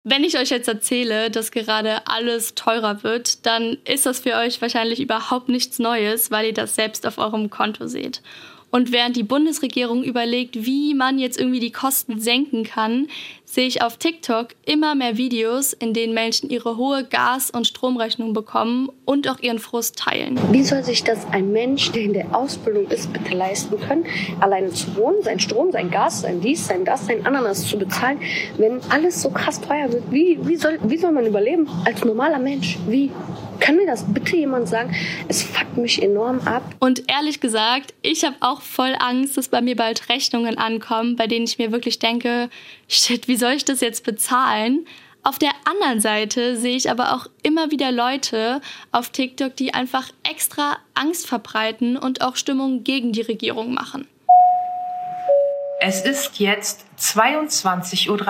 Wenn ich euch jetzt erzähle, dass gerade alles teurer wird, dann ist das für euch wahrscheinlich überhaupt nichts Neues, weil ihr das selbst auf eurem Konto seht. Und während die Bundesregierung überlegt, wie man jetzt irgendwie die Kosten senken kann, sehe ich auf TikTok immer mehr Videos, in denen Menschen ihre hohe Gas- und Stromrechnung bekommen und auch ihren Frust teilen. Wie soll sich das ein Mensch, der in der Ausbildung ist, bitte leisten können, alleine zu wohnen, sein Strom, sein Gas, sein dies, sein das, sein Ananas zu bezahlen, wenn alles so krass teuer wird? Wie soll man überleben als normaler Mensch? Wie? Kann mir das bitte jemand sagen? Es fuckt mich enorm ab. Und ehrlich gesagt, ich habe auch voll Angst, dass bei mir bald Rechnungen ankommen, bei denen ich mir wirklich denke, shit, wie soll ich das jetzt bezahlen? Auf der anderen Seite sehe ich aber auch immer wieder Leute auf TikTok, die einfach extra Angst verbreiten und auch Stimmung gegen die Regierung machen. Es ist jetzt 22:30 Uhr.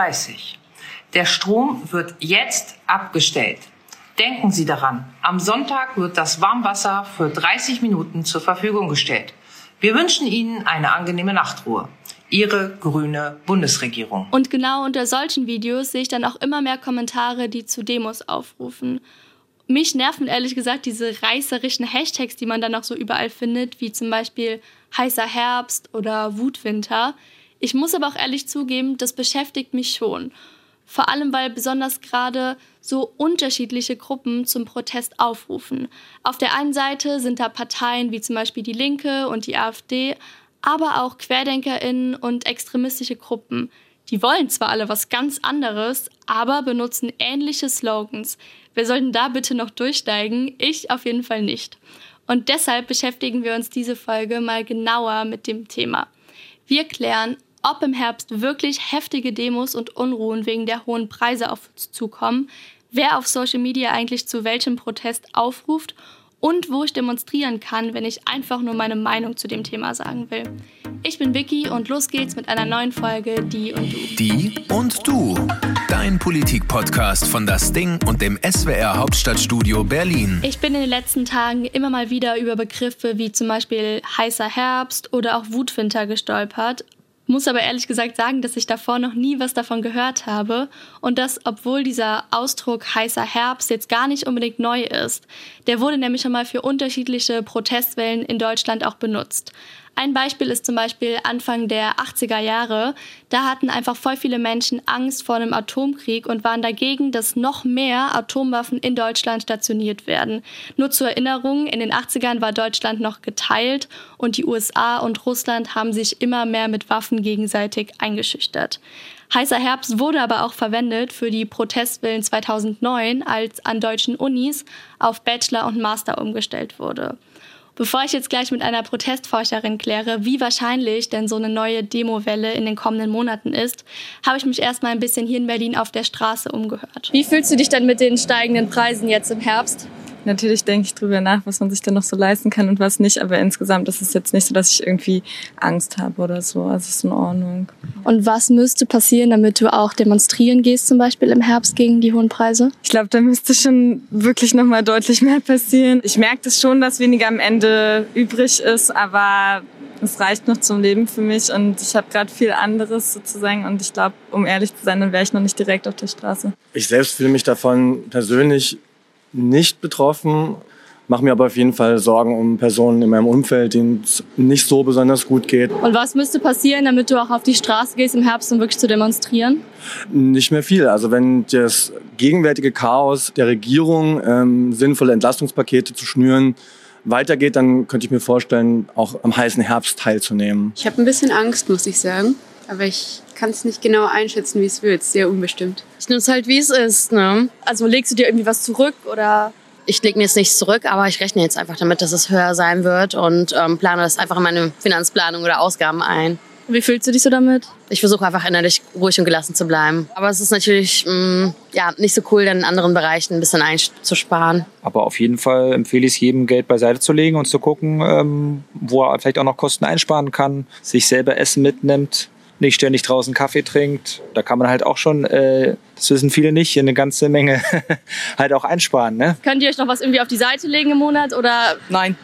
Der Strom wird jetzt abgestellt. Denken Sie daran, am Sonntag wird das Warmwasser für 30 Minuten zur Verfügung gestellt. Wir wünschen Ihnen eine angenehme Nachtruhe. Ihre grüne Bundesregierung. Und genau unter solchen Videos sehe ich dann auch immer mehr Kommentare, die zu Demos aufrufen. Mich nerven ehrlich gesagt diese reißerischen Hashtags, die man dann auch so überall findet, wie zum Beispiel heißer Herbst oder Wutwinter. Ich muss aber auch ehrlich zugeben, das beschäftigt mich schon. Vor allem, weil besonders gerade so unterschiedliche Gruppen zum Protest aufrufen. Auf der einen Seite sind da Parteien wie zum Beispiel die Linke und die AfD, aber auch QuerdenkerInnen und extremistische Gruppen. Die wollen zwar alle was ganz anderes, aber benutzen ähnliche Slogans. Wir sollten da bitte noch durchsteigen, ich auf jeden Fall nicht. Und deshalb beschäftigen wir uns diese Folge mal genauer mit dem Thema. Wir klären, ob im Herbst wirklich heftige Demos und Unruhen wegen der hohen Preise auf uns zukommen, wer auf Social Media eigentlich zu welchem Protest aufruft und wo ich demonstrieren kann, wenn ich einfach nur meine Meinung zu dem Thema sagen will. Ich bin Vicky und los geht's mit einer neuen Folge Die und Du. Die und Du, dein Politik-Podcast von Das Ding und dem SWR Hauptstadtstudio Berlin. Ich bin in den letzten Tagen immer mal wieder über Begriffe wie zum Beispiel heißer Herbst oder auch Wutwinter gestolpert. Muss aber ehrlich gesagt sagen, dass ich davor noch nie was davon gehört habe und das, obwohl dieser Ausdruck heißer Herbst jetzt gar nicht unbedingt neu ist. Der wurde nämlich schon mal für unterschiedliche Protestwellen in Deutschland auch benutzt. Ein Beispiel ist zum Beispiel Anfang der 80er Jahre. Da hatten einfach voll viele Menschen Angst vor einem Atomkrieg und waren dagegen, dass noch mehr Atomwaffen in Deutschland stationiert werden. Nur zur Erinnerung, in den 80ern war Deutschland noch geteilt und die USA und Russland haben sich immer mehr mit Waffen gegenseitig eingeschüchtert. Heißer Herbst wurde aber auch verwendet für die Protestwellen 2009, als an deutschen Unis auf Bachelor und Master umgestellt wurde. Bevor ich jetzt gleich mit einer Protestforscherin kläre, wie wahrscheinlich denn so eine neue Demowelle in den kommenden Monaten ist, habe ich mich erstmal ein bisschen hier in Berlin auf der Straße umgehört. Wie fühlst du dich denn mit den steigenden Preisen jetzt im Herbst? Natürlich denke ich drüber nach, was man sich denn noch so leisten kann und was nicht. Aber insgesamt ist es jetzt nicht so, dass ich irgendwie Angst habe oder so. Also es ist in Ordnung. Und was müsste passieren, damit du auch demonstrieren gehst, zum Beispiel im Herbst gegen die hohen Preise? Ich glaube, da müsste schon wirklich noch mal deutlich mehr passieren. Ich merke das schon, dass weniger am Ende übrig ist, aber es reicht noch zum Leben für mich und ich habe gerade viel anderes sozusagen und ich glaube, um ehrlich zu sein, dann wäre ich noch nicht direkt auf der Straße. Ich selbst fühle mich davon persönlich nicht betroffen, mache mir aber auf jeden Fall Sorgen um Personen in meinem Umfeld, denen es nicht so besonders gut geht. Und was müsste passieren, damit du auch auf die Straße gehst im Herbst, um wirklich zu demonstrieren? Nicht mehr viel. Also wenn das gegenwärtige Chaos der Regierung, sinnvolle Entlastungspakete zu schnüren, weitergeht, dann könnte ich mir vorstellen, auch am heißen Herbst teilzunehmen. Ich habe ein bisschen Angst, muss ich sagen. Aber ich kann es nicht genau einschätzen, wie es wird. Sehr unbestimmt. Ich nehme es halt, wie es ist, ne? Also legst du dir irgendwie was zurück oder? Ich lege mir jetzt nichts zurück, aber ich rechne jetzt einfach damit, dass es höher sein wird und plane das einfach in meine Finanzplanung oder Ausgaben ein. Wie fühlst du dich so damit? Ich versuche einfach innerlich ruhig und gelassen zu bleiben. Aber es ist natürlich nicht so cool, dann in anderen Bereichen ein bisschen einzusparen. Aber auf jeden Fall empfehle ich es jedem, Geld beiseite zu legen und zu gucken, wo er vielleicht auch noch Kosten einsparen kann, sich selber Essen mitnimmt, nicht ständig draußen Kaffee trinkt. Da kann man halt auch schon, das wissen viele nicht, eine ganze Menge halt auch einsparen. Ne? Könnt ihr euch noch was irgendwie auf die Seite legen im Monat oder? Nein,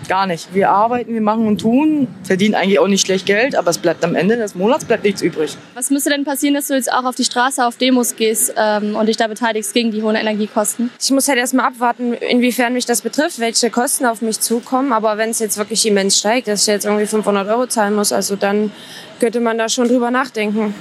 gar nicht. Wir arbeiten, wir machen und tun, verdienen eigentlich auch nicht schlecht Geld, aber es bleibt am Ende des Monats bleibt nichts übrig. Was müsste denn passieren, dass du jetzt auch auf die Straße, auf Demos gehst und dich da beteiligst gegen die hohen Energiekosten? Ich muss halt erstmal abwarten, inwiefern mich das betrifft, welche Kosten auf mich zukommen. Aber wenn es jetzt wirklich immens steigt, dass ich jetzt irgendwie 500 € zahlen muss, also dann könnte man da schon drüber nachdenken.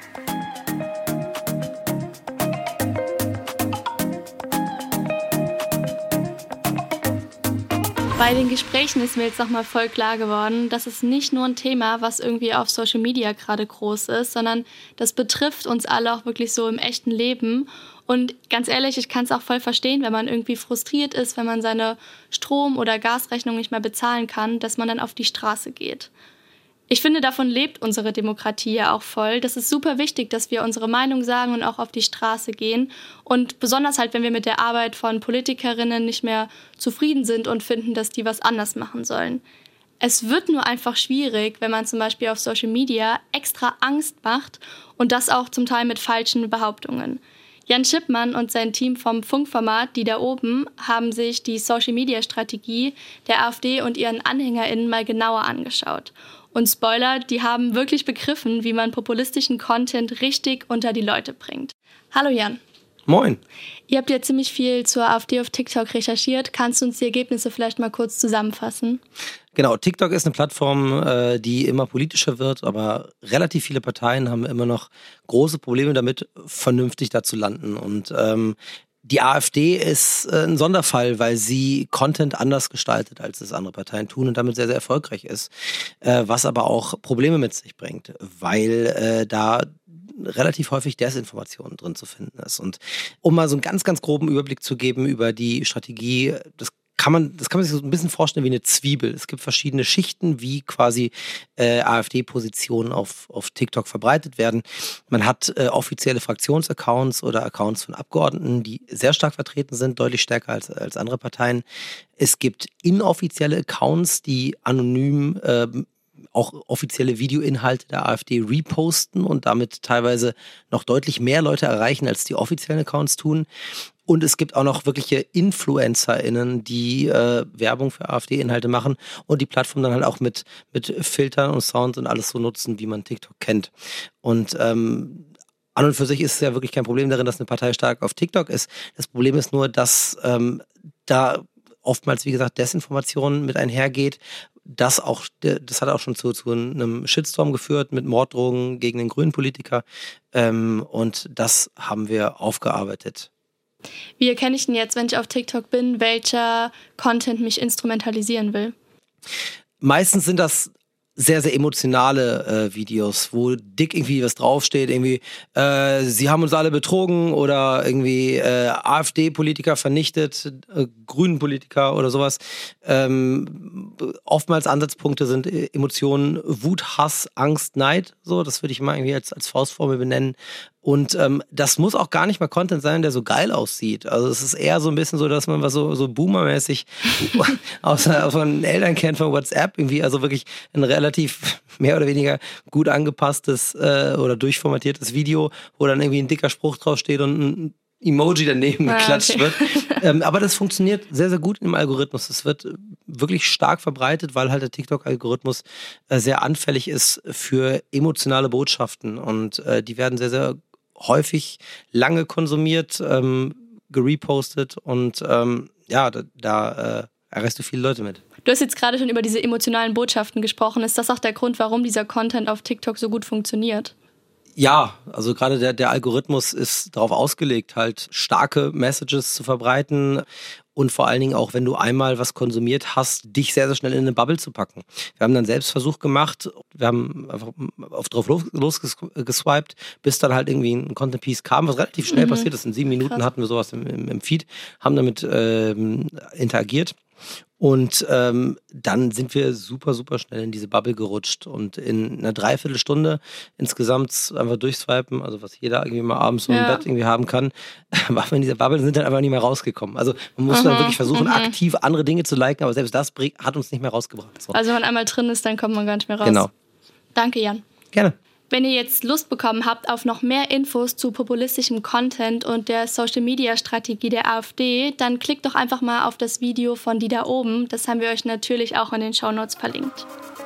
Bei den Gesprächen ist mir jetzt nochmal voll klar geworden, dass es nicht nur ein Thema, was irgendwie auf Social Media gerade groß ist, sondern das betrifft uns alle auch wirklich so im echten Leben. Und ganz ehrlich, ich kann es auch voll verstehen, wenn man irgendwie frustriert ist, wenn man seine Strom- oder Gasrechnung nicht mehr bezahlen kann, dass man dann auf die Straße geht. Ich finde, davon lebt unsere Demokratie ja auch voll. Das ist super wichtig, dass wir unsere Meinung sagen und auch auf die Straße gehen. Und besonders halt, wenn wir mit der Arbeit von Politikerinnen nicht mehr zufrieden sind und finden, dass die was anders machen sollen. Es wird nur einfach schwierig, wenn man zum Beispiel auf Social Media extra Angst macht und das auch zum Teil mit falschen Behauptungen. Jan Schippmann und sein Team vom Funkformat Die da oben haben sich die Social-Media-Strategie der AfD und ihren AnhängerInnen mal genauer angeschaut. Und Spoiler, die haben wirklich begriffen, wie man populistischen Content richtig unter die Leute bringt. Hallo Jan. Moin. Ihr habt ja ziemlich viel zur AfD auf TikTok recherchiert. Kannst du uns die Ergebnisse vielleicht mal kurz zusammenfassen? Genau, TikTok ist eine Plattform, die immer politischer wird, aber relativ viele Parteien haben immer noch große Probleme damit, vernünftig da zu landen. Und die AfD ist ein Sonderfall, weil sie Content anders gestaltet, als es andere Parteien tun und damit sehr, sehr erfolgreich ist. Was aber auch Probleme mit sich bringt, weil da relativ häufig Desinformation drin zu finden ist. Und um mal so einen ganz, ganz groben Überblick zu geben über die Strategie, das kann man sich so ein bisschen vorstellen wie eine Zwiebel. Es gibt verschiedene Schichten, wie quasi AfD-Positionen auf TikTok verbreitet werden. Man hat offizielle Fraktionsaccounts oder Accounts von Abgeordneten, die sehr stark vertreten sind, deutlich stärker als andere Parteien. Es gibt inoffizielle Accounts, die anonym auch offizielle Videoinhalte der AfD reposten und damit teilweise noch deutlich mehr Leute erreichen, als die offiziellen Accounts tun. Und es gibt auch noch wirkliche InfluencerInnen, die Werbung für AfD-Inhalte machen und die Plattform dann halt auch mit Filtern und Sound und alles so nutzen, wie man TikTok kennt. Und an und für sich ist es ja wirklich kein Problem darin, dass eine Partei stark auf TikTok ist. Das Problem ist nur, dass da oftmals, wie gesagt, Desinformation mit einhergeht. Das hat auch schon zu einem Shitstorm geführt mit Morddrohungen gegen den grünen Politiker. Und das haben wir aufgearbeitet. Wie erkenne ich denn jetzt, wenn ich auf TikTok bin, welcher Content mich instrumentalisieren will? Meistens sind das sehr, sehr emotionale Videos, wo dick irgendwie was draufsteht, irgendwie sie haben uns alle betrogen oder irgendwie AfD-Politiker vernichtet, Grünen-Politiker oder sowas. Oftmals Ansatzpunkte sind Emotionen, Wut, Hass, Angst, Neid. So, das würde ich mal irgendwie als Faustformel benennen. Und das muss auch gar nicht mal Content sein, der so geil aussieht. Also es ist eher so ein bisschen so, dass man was so boomermäßig von Eltern kennt von WhatsApp irgendwie, also wirklich ein relativ mehr oder weniger gut angepasstes oder durchformatiertes Video, wo dann irgendwie ein dicker Spruch draufsteht und ein Emoji daneben geklatscht wird. Aber das funktioniert sehr, sehr gut im Algorithmus. Es wird wirklich stark verbreitet, weil halt der TikTok-Algorithmus sehr anfällig ist für emotionale Botschaften und die werden sehr, sehr häufig lange konsumiert, gerepostet und da erreichst du viele Leute mit. Du hast jetzt gerade schon über diese emotionalen Botschaften gesprochen. Ist das auch der Grund, warum dieser Content auf TikTok so gut funktioniert? Ja, also gerade der Algorithmus ist darauf ausgelegt, halt starke Messages zu verbreiten und vor allen Dingen auch, wenn du einmal was konsumiert hast, dich sehr, sehr schnell in eine Bubble zu packen. Wir haben dann selbst Versuch gemacht, wir haben einfach drauf losgeswiped, bis dann halt irgendwie ein Content-Piece kam, was relativ schnell passiert ist. In 7 Minuten Krass. Hatten wir sowas im Feed, haben damit interagiert. Und dann sind wir super, super schnell in diese Bubble gerutscht und in einer Dreiviertelstunde insgesamt einfach durchswipen, also was jeder irgendwie mal abends so im Bett irgendwie haben kann, waren wir in dieser Bubble und sind dann einfach nicht mehr rausgekommen. Also man muss dann wirklich versuchen, aktiv andere Dinge zu liken, aber selbst das hat uns nicht mehr rausgebracht. So. Also wenn man einmal drin ist, dann kommt man gar nicht mehr raus. Genau. Danke, Jan. Gerne. Wenn ihr jetzt Lust bekommen habt auf noch mehr Infos zu populistischem Content und der Social-Media-Strategie der AfD, dann klickt doch einfach mal auf das Video von Die da oben. Das haben wir euch natürlich auch in den Shownotes verlinkt.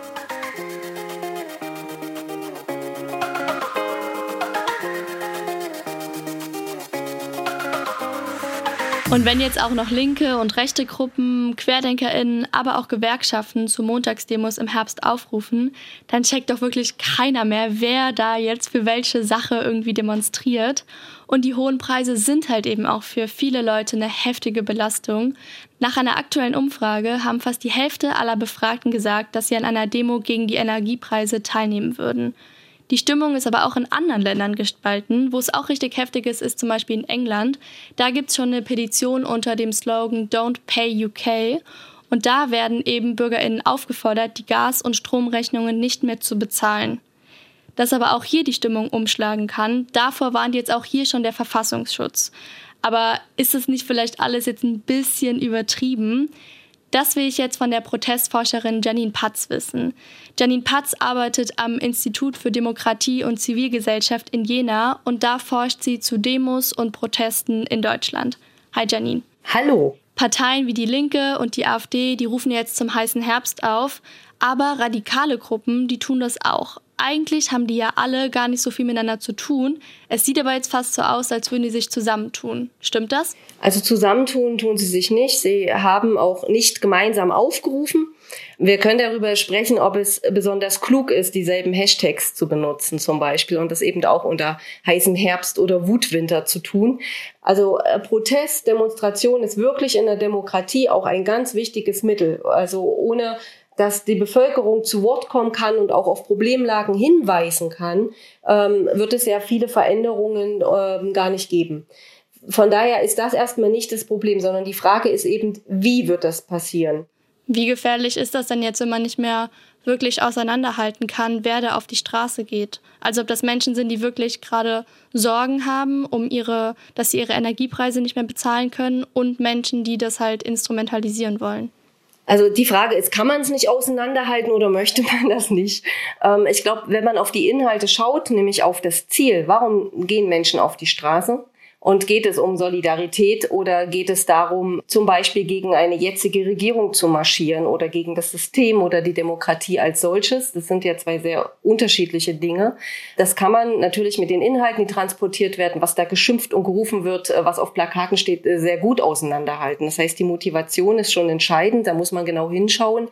Und wenn jetzt auch noch linke und rechte Gruppen, QuerdenkerInnen, aber auch Gewerkschaften zu Montagsdemos im Herbst aufrufen, dann checkt doch wirklich keiner mehr, wer da jetzt für welche Sache irgendwie demonstriert. Und die hohen Preise sind halt eben auch für viele Leute eine heftige Belastung. Nach einer aktuellen Umfrage haben fast die Hälfte aller Befragten gesagt, dass sie an einer Demo gegen die Energiepreise teilnehmen würden. Die Stimmung ist aber auch in anderen Ländern gespalten. Wo es auch richtig heftig ist zum Beispiel in England. Da gibt es schon eine Petition unter dem Slogan Don't Pay UK. Und da werden eben BürgerInnen aufgefordert, die Gas- und Stromrechnungen nicht mehr zu bezahlen. Dass aber auch hier die Stimmung umschlagen kann, davor warnt jetzt auch hier schon der Verfassungsschutz. Aber ist es nicht vielleicht alles jetzt ein bisschen übertrieben? Das will ich jetzt von der Protestforscherin Janine Patz wissen. Janine Patz arbeitet am Institut für Demokratie und Zivilgesellschaft in Jena und da forscht sie zu Demos und Protesten in Deutschland. Hi Janine. Hallo. Parteien wie die Linke und die AfD, die rufen jetzt zum heißen Herbst auf, aber radikale Gruppen, die tun das auch. Eigentlich haben die ja alle gar nicht so viel miteinander zu tun. Es sieht aber jetzt fast so aus, als würden die sich zusammentun. Stimmt das? Also zusammentun tun sie sich nicht. Sie haben auch nicht gemeinsam aufgerufen. Wir können darüber sprechen, ob es besonders klug ist, dieselben Hashtags zu benutzen zum Beispiel und das eben auch unter heißem Herbst oder Wutwinter zu tun. Also Protest, Demonstration ist wirklich in der Demokratie auch ein ganz wichtiges Mittel. Also ohne dass die Bevölkerung zu Wort kommen kann und auch auf Problemlagen hinweisen kann, wird es ja viele Veränderungen gar nicht geben. Von daher ist das erstmal nicht das Problem, sondern die Frage ist eben, wie wird das passieren? Wie gefährlich ist das denn jetzt, wenn man nicht mehr wirklich auseinanderhalten kann, wer da auf die Straße geht? Also ob das Menschen sind, die wirklich gerade Sorgen haben, dass sie ihre Energiepreise nicht mehr bezahlen können und Menschen, die das halt instrumentalisieren wollen. Also die Frage ist, kann man es nicht auseinanderhalten oder möchte man das nicht? Ich glaube, wenn man auf die Inhalte schaut, nämlich auf das Ziel, warum gehen Menschen auf die Straße? Und geht es um Solidarität oder geht es darum, zum Beispiel gegen eine jetzige Regierung zu marschieren oder gegen das System oder die Demokratie als solches? Das sind ja zwei sehr unterschiedliche Dinge. Das kann man natürlich mit den Inhalten, die transportiert werden, was da geschimpft und gerufen wird, was auf Plakaten steht, sehr gut auseinanderhalten. Das heißt, die Motivation ist schon entscheidend, da muss man genau hinschauen.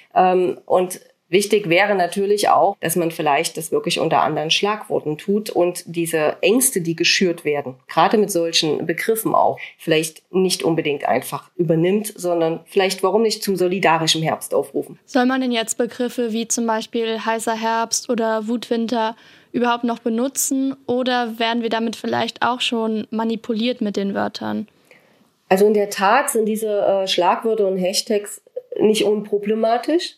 Und wichtig wäre natürlich auch, dass man vielleicht das wirklich unter anderen Schlagworten tut und diese Ängste, die geschürt werden, gerade mit solchen Begriffen auch, vielleicht nicht unbedingt einfach übernimmt, sondern vielleicht, warum nicht, zum solidarischen Herbst aufrufen. Soll man denn jetzt Begriffe wie zum Beispiel heißer Herbst oder Wutwinter überhaupt noch benutzen oder werden wir damit vielleicht auch schon manipuliert mit den Wörtern? Also in der Tat sind diese Schlagwörter und Hashtags nicht unproblematisch.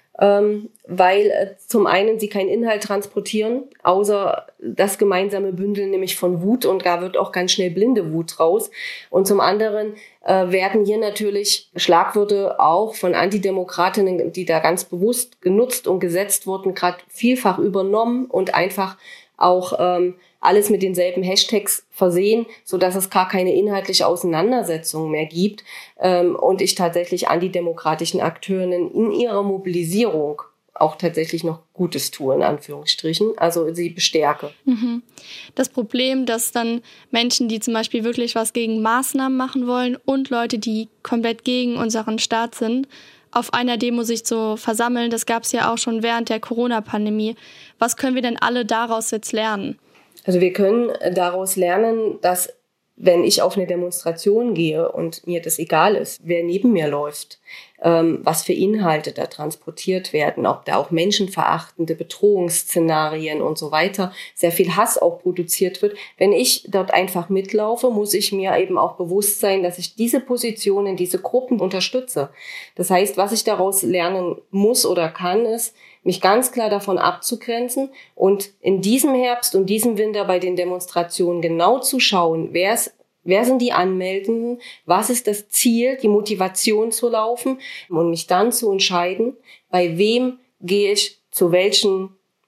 Weil zum einen sie keinen Inhalt transportieren, außer das gemeinsame Bündeln nämlich von Wut und da wird auch ganz schnell blinde Wut raus. Und zum anderen werden hier natürlich Schlagwörter auch von Antidemokratinnen, die da ganz bewusst genutzt und gesetzt wurden, gerade vielfach übernommen und einfach auch alles mit denselben Hashtags versehen, so dass es gar keine inhaltliche Auseinandersetzung mehr gibt und ich tatsächlich antidemokratischen Akteuren in ihrer Mobilisierung auch tatsächlich noch Gutes tue, in Anführungsstrichen, also sie bestärke. Das Problem, dass dann Menschen, die zum Beispiel wirklich was gegen Maßnahmen machen wollen und Leute, die komplett gegen unseren Staat sind, auf einer Demo sich zu versammeln, das gab es ja auch schon während der Corona-Pandemie. Was können wir denn alle daraus jetzt lernen? Also wir können daraus lernen, dass wenn ich auf eine Demonstration gehe und mir das egal ist, wer neben mir läuft, was für Inhalte da transportiert werden, ob da auch menschenverachtende Bedrohungsszenarien und so weiter, sehr viel Hass auch produziert wird. Wenn ich dort einfach mitlaufe, muss ich mir eben auch bewusst sein, dass ich diese Positionen, diese Gruppen unterstütze. Das heißt, was ich daraus lernen muss oder kann, ist, mich ganz klar davon abzugrenzen und in diesem Herbst und diesem Winter bei den Demonstrationen genau zu schauen, wer sind die Anmeldenden, was ist das Ziel, die Motivation zu laufen und mich dann zu entscheiden, bei wem gehe ich zu welchen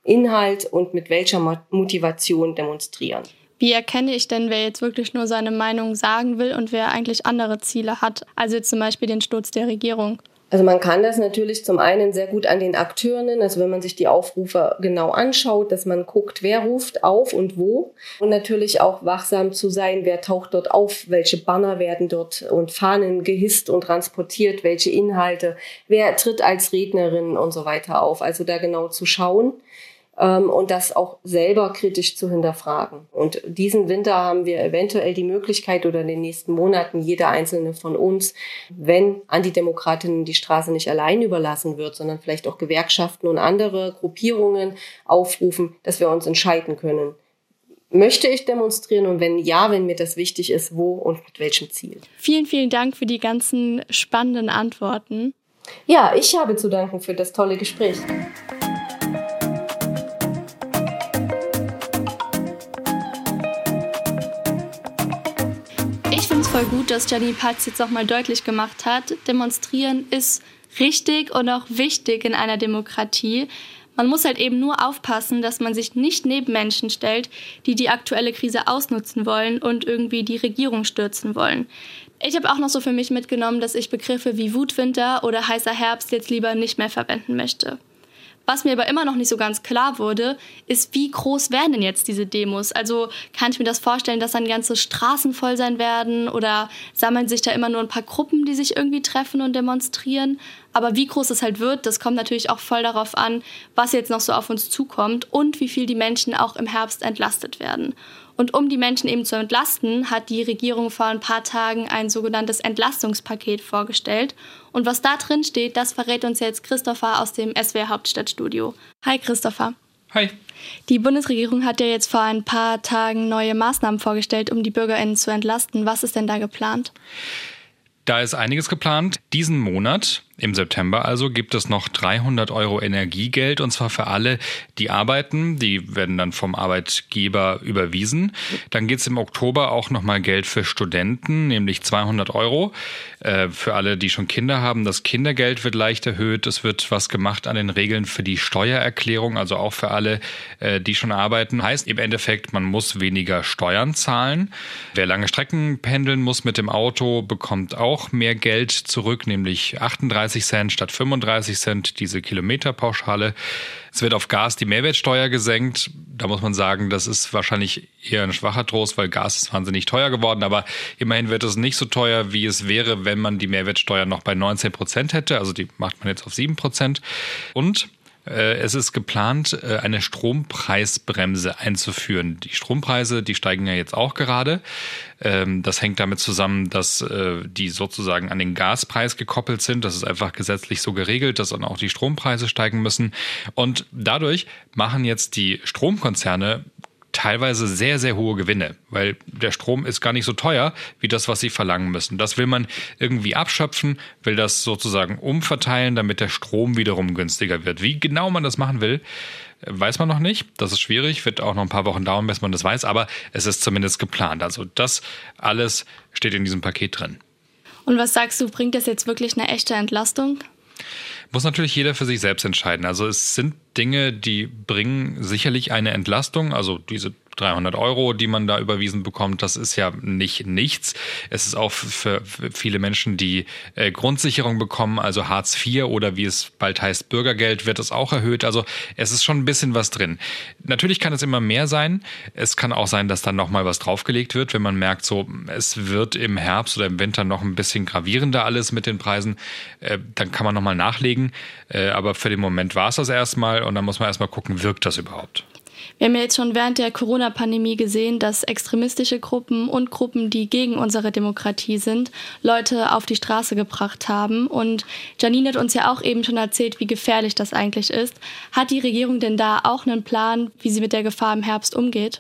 Inhalt und mit welcher Motivation demonstrieren. Wie erkenne ich denn, wer jetzt wirklich nur seine Meinung sagen will und wer eigentlich andere Ziele hat? Also zum Beispiel den Sturz der Regierung. Also man kann das natürlich zum einen sehr gut an den Akteuren, also wenn man sich die Aufrufe genau anschaut, dass man guckt, wer ruft auf und wo. Und natürlich auch wachsam zu sein, wer taucht dort auf, welche Banner werden dort und Fahnen gehisst und transportiert, welche Inhalte, wer tritt als Rednerin und so weiter auf. Also da genau zu schauen. Und das auch selber kritisch zu hinterfragen. Und diesen Winter haben wir eventuell die Möglichkeit oder in den nächsten Monaten jeder einzelne von uns, wenn Antidemokratinnen die Straße nicht allein überlassen wird, sondern vielleicht auch Gewerkschaften und andere Gruppierungen aufrufen, dass wir uns entscheiden können. Möchte ich demonstrieren und wenn ja, wenn mir das wichtig ist, wo und mit welchem Ziel? Vielen, vielen Dank für die ganzen spannenden Antworten. Ja, ich habe zu danken für das tolle Gespräch. Voll gut, dass Janine Paz jetzt auch mal deutlich gemacht hat, demonstrieren ist richtig und auch wichtig in einer Demokratie. Man muss halt eben nur aufpassen, dass man sich nicht neben Menschen stellt, die die aktuelle Krise ausnutzen wollen und irgendwie die Regierung stürzen wollen. Ich habe auch noch so für mich mitgenommen, dass ich Begriffe wie Wutwinter oder heißer Herbst jetzt lieber nicht mehr verwenden möchte. Was mir aber immer noch nicht so ganz klar wurde, ist, wie groß werden denn jetzt diese Demos? Also kann ich mir das vorstellen, dass dann ganze Straßen voll sein werden oder sammeln sich da immer nur ein paar Gruppen, die sich irgendwie treffen und demonstrieren? Aber wie groß es halt wird, das kommt natürlich auch voll darauf an, was jetzt noch so auf uns zukommt und wie viel die Menschen auch im Herbst entlastet werden. Und um die Menschen eben zu entlasten, hat die Regierung vor ein paar Tagen ein sogenanntes Entlastungspaket vorgestellt. Und was da drin steht, das verrät uns jetzt Christopher aus dem SWR Hauptstadtstudio. Hi Christopher. Hi. Die Bundesregierung hat ja jetzt vor ein paar Tagen neue Maßnahmen vorgestellt, um die BürgerInnen zu entlasten. Was ist denn da geplant? Da ist einiges geplant. Diesen Monat, im September also, gibt es noch 300 € Energiegeld, und zwar für alle, die arbeiten. Die werden dann vom Arbeitgeber überwiesen. Dann geht es im Oktober auch nochmal Geld für Studenten, nämlich 200 €. Für alle, die schon Kinder haben, das Kindergeld wird leicht erhöht. Es wird was gemacht an den Regeln für die Steuererklärung, also auch für alle, die schon arbeiten. Heißt im Endeffekt, man muss weniger Steuern zahlen. Wer lange Strecken pendeln muss mit dem Auto, bekommt auch mehr Geld zurück, nämlich 38 Cent statt 35 Cent, diese Kilometerpauschale. Es wird auf Gas die Mehrwertsteuer gesenkt. Da muss man sagen, das ist wahrscheinlich eher ein schwacher Trost, weil Gas ist wahnsinnig teuer geworden. Aber immerhin wird es nicht so teuer, wie es wäre, wenn man die Mehrwertsteuer noch bei 19% hätte. Also die macht man jetzt auf 7%. Und es ist geplant, eine Strompreisbremse einzuführen. Die Strompreise, die steigen ja jetzt auch gerade. Das hängt damit zusammen, dass die sozusagen an den Gaspreis gekoppelt sind. Das ist einfach gesetzlich so geregelt, dass dann auch die Strompreise steigen müssen. Und dadurch machen jetzt die Stromkonzerne teilweise sehr, sehr hohe Gewinne, weil der Strom ist gar nicht so teuer wie das, was sie verlangen müssen. Das will man irgendwie abschöpfen, will das sozusagen umverteilen, damit der Strom wiederum günstiger wird. Wie genau man das machen will, weiß man noch nicht. Das ist schwierig, wird auch noch ein paar Wochen dauern, bis man das weiß, aber es ist zumindest geplant. Also das alles steht in diesem Paket drin. Und was sagst du, bringt das jetzt wirklich eine echte Entlastung? Muss natürlich jeder für sich selbst entscheiden. Also es sind Dinge, die bringen sicherlich eine Entlastung. Also diese 300 €, die man da überwiesen bekommt, das ist ja nicht nichts. Es ist auch für viele Menschen, die Grundsicherung bekommen, also Hartz IV oder wie es bald heißt, Bürgergeld, wird es auch erhöht. Also es ist schon ein bisschen was drin. Natürlich kann es immer mehr sein. Es kann auch sein, dass dann nochmal was draufgelegt wird, wenn man merkt, so es wird im Herbst oder im Winter noch ein bisschen gravierender alles mit den Preisen. Dann kann man nochmal nachlegen. Aber für den Moment war es das erstmal und dann muss man erstmal gucken, wirkt das überhaupt? Wir haben ja jetzt schon während der Corona-Pandemie gesehen, dass extremistische Gruppen und Gruppen, die gegen unsere Demokratie sind, Leute auf die Straße gebracht haben. Und Janine hat uns ja auch eben schon erzählt, wie gefährlich das eigentlich ist. Hat die Regierung denn da auch einen Plan, wie sie mit der Gefahr im Herbst umgeht?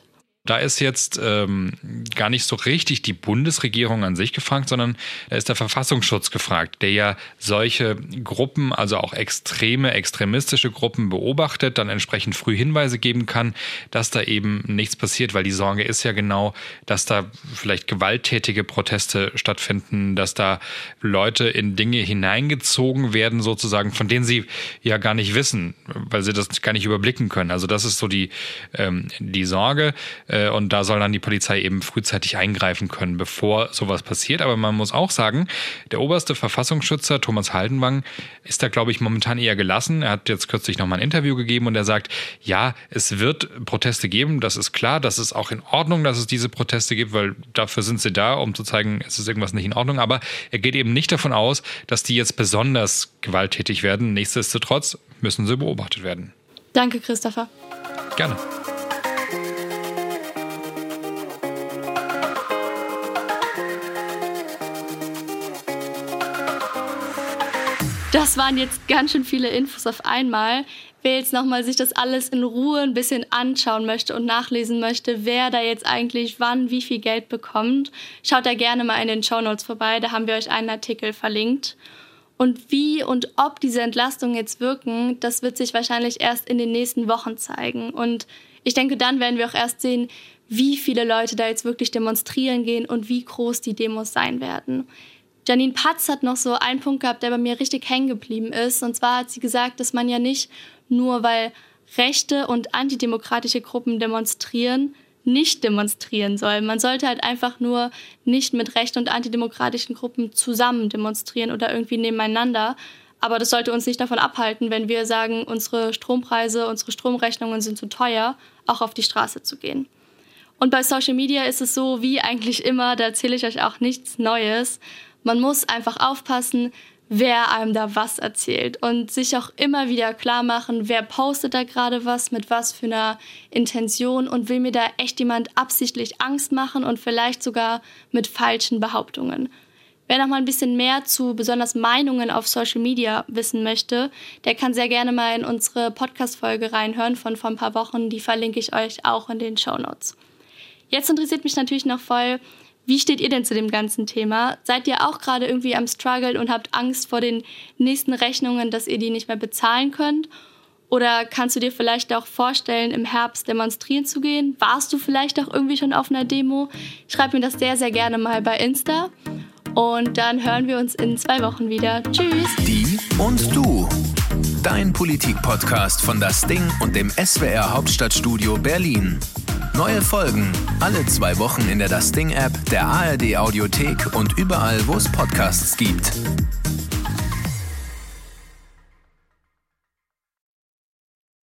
Da ist jetzt gar nicht so richtig die Bundesregierung an sich gefragt, sondern da ist der Verfassungsschutz gefragt, der ja solche Gruppen, also auch extremistische Gruppen beobachtet, dann entsprechend früh Hinweise geben kann, dass da eben nichts passiert, weil die Sorge ist ja genau, dass da vielleicht gewalttätige Proteste stattfinden, dass da Leute in Dinge hineingezogen werden sozusagen, von denen sie ja gar nicht wissen, weil sie das gar nicht überblicken können. Also das ist so die Sorge. Und da soll dann die Polizei eben frühzeitig eingreifen können, bevor sowas passiert. Aber man muss auch sagen, der oberste Verfassungsschützer Thomas Haldenwang ist da, glaube ich, momentan eher gelassen. Er hat jetzt kürzlich nochmal ein Interview gegeben und er sagt, ja, es wird Proteste geben, das ist klar, das ist auch in Ordnung, dass es diese Proteste gibt, weil dafür sind sie da, um zu zeigen, es ist irgendwas nicht in Ordnung. Aber er geht eben nicht davon aus, dass die jetzt besonders gewalttätig werden. Nichtsdestotrotz müssen sie beobachtet werden. Danke, Christopher. Gerne. Das waren jetzt ganz schön viele Infos auf einmal. Wer jetzt nochmal sich das alles in Ruhe ein bisschen anschauen möchte und nachlesen möchte, wer da jetzt eigentlich wann wie viel Geld bekommt, schaut da gerne mal in den Shownotes vorbei. Da haben wir euch einen Artikel verlinkt. Und wie und ob diese Entlastungen jetzt wirken, das wird sich wahrscheinlich erst in den nächsten Wochen zeigen. Und ich denke, dann werden wir auch erst sehen, wie viele Leute da jetzt wirklich demonstrieren gehen und wie groß die Demos sein werden. Janine Patz hat noch so einen Punkt gehabt, der bei mir richtig hängen geblieben ist. Und zwar hat sie gesagt, dass man ja nicht nur, weil rechte und antidemokratische Gruppen demonstrieren, nicht demonstrieren soll. Man sollte halt einfach nur nicht mit rechten und antidemokratischen Gruppen zusammen demonstrieren oder irgendwie nebeneinander. Aber das sollte uns nicht davon abhalten, wenn wir sagen, unsere Strompreise, unsere Stromrechnungen sind zu teuer, auch auf die Straße zu gehen. Und bei Social Media ist es so, wie eigentlich immer, da erzähle ich euch auch nichts Neues. Man muss einfach aufpassen, wer einem da was erzählt und sich auch immer wieder klar machen, wer postet da gerade was, mit was für einer Intention und will mir da echt jemand absichtlich Angst machen und vielleicht sogar mit falschen Behauptungen. Wer noch mal ein bisschen mehr zu besonders Meinungen auf Social Media wissen möchte, der kann sehr gerne mal in unsere Podcast-Folge reinhören von vor ein paar Wochen. Die verlinke ich euch auch in den Shownotes. Jetzt interessiert mich natürlich noch voll, wie steht ihr denn zu dem ganzen Thema? Seid ihr auch gerade irgendwie am Struggle und habt Angst vor den nächsten Rechnungen, dass ihr die nicht mehr bezahlen könnt? Oder kannst du dir vielleicht auch vorstellen, im Herbst demonstrieren zu gehen? Warst du vielleicht auch irgendwie schon auf einer Demo? Schreib mir das sehr, sehr gerne mal bei Insta. Und dann hören wir uns in 2 Wochen wieder. Tschüss! Die und du. Dein Politik-Podcast von Das Ding und dem SWR Hauptstadtstudio Berlin. Neue Folgen alle 2 Wochen in der Das Ding-App, der ARD-Audiothek und überall, wo es Podcasts gibt.